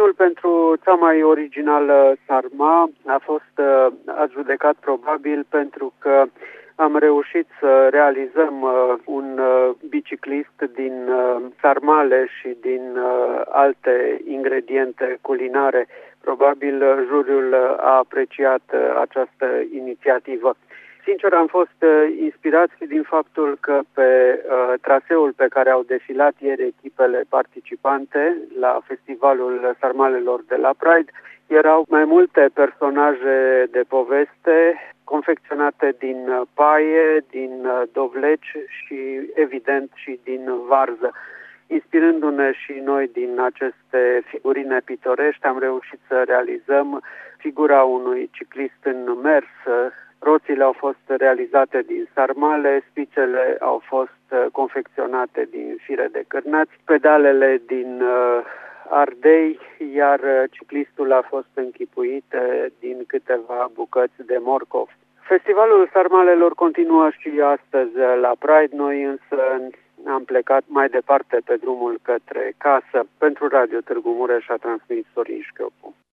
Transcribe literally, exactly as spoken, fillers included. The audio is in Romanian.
Premiul pentru cea mai originală sarma a fost adjudecat probabil pentru că am reușit să realizăm un biciclist din sarmale și din alte ingrediente culinare. Probabil juriul a apreciat această inițiativă. Sincer, am fost inspirați din faptul că pe uh, traseul pe care au defilat ieri echipele participante la Festivalul Sarmalelor de la Pride erau mai multe personaje de poveste confecționate din paie, din dovleci și, evident, și din varză. Inspirându-ne și noi din aceste figurine pitorești, am reușit să realizăm figura unui ciclist în mers. Roțile au fost realizate din sarmale, spițele au fost confecționate din fire de cârnați, pedalele din uh, ardei, iar ciclistul a fost închipuit din câteva bucăți de morcov. Festivalul Sarmalelor continuă și astăzi la Pride, noi însă am plecat mai departe pe drumul către casă. Pentru Radio Târgu Mureș a transmis Sorin Șchiopu.